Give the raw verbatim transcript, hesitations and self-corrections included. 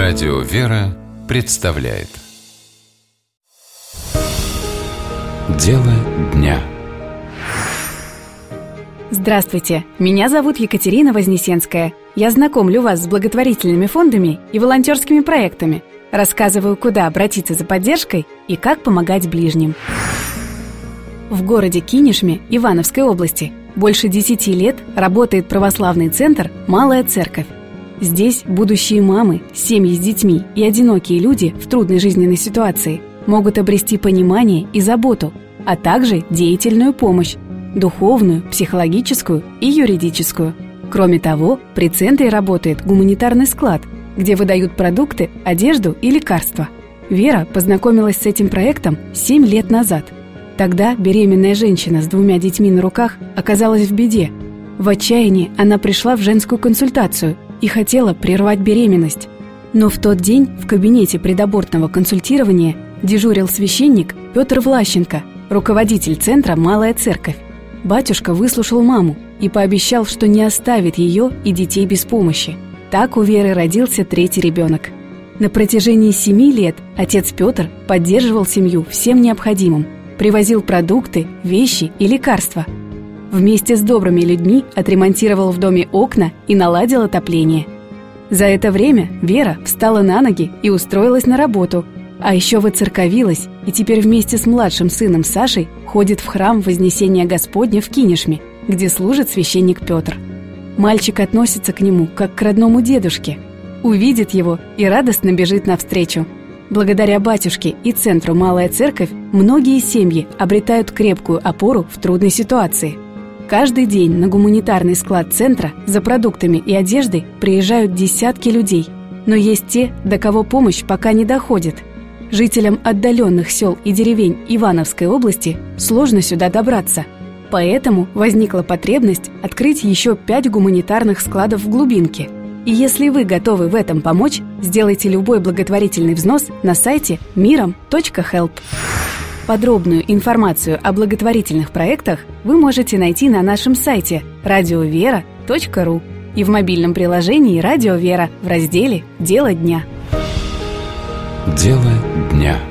Радио «Вера» представляет Дело дня. Здравствуйте, меня зовут Екатерина Вознесенская. Я знакомлю вас с благотворительными фондами и волонтерскими проектами. Рассказываю, куда обратиться за поддержкой и как помогать ближним. В городе Кинешме Ивановской области больше десяти лет работает православный центр «Малая церковь». Здесь будущие мамы, семьи с детьми и одинокие люди в трудной жизненной ситуации могут обрести понимание и заботу, а также деятельную помощь – духовную, психологическую и юридическую. Кроме того, при центре работает гуманитарный склад, где выдают продукты, одежду и лекарства. Вера познакомилась с этим проектом семь лет назад. Тогда беременная женщина с двумя детьми на руках оказалась в беде. В отчаянии она пришла в женскую консультацию и хотела прервать беременность. Но в тот день в кабинете предабортного консультирования дежурил священник Петр Влащенко, руководитель центра «Малая церковь». Батюшка выслушал маму и пообещал, что не оставит ее и детей без помощи. Так у Веры родился третий ребенок. На протяжении семи лет отец Петр поддерживал семью всем необходимым, привозил продукты, вещи и лекарства. Вместе с добрыми людьми отремонтировал в доме окна и наладил отопление. За это время Вера встала на ноги и устроилась на работу, а еще воцерковилась и теперь вместе с младшим сыном Сашей ходит в храм Вознесения Господня в Кинешме, где служит священник Петр. Мальчик относится к нему как к родному дедушке, увидит его и радостно бежит навстречу. Благодаря батюшке и центру «Малая церковь» многие семьи обретают крепкую опору в трудной ситуации. Каждый день на гуманитарный склад центра за продуктами и одеждой приезжают десятки людей, но есть те, до кого помощь пока не доходит. Жителям отдаленных сел и деревень Ивановской области сложно сюда добраться. Поэтому возникла потребность открыть еще пять гуманитарных складов в глубинке. И если вы готовы в этом помочь, сделайте любой благотворительный взнос на сайте миром точка хелп. Подробную информацию о благотворительных проектах вы можете найти на нашем сайте радио вера точка ру и в мобильном приложении «Радио Вера» в разделе «Дело дня». Дело дня.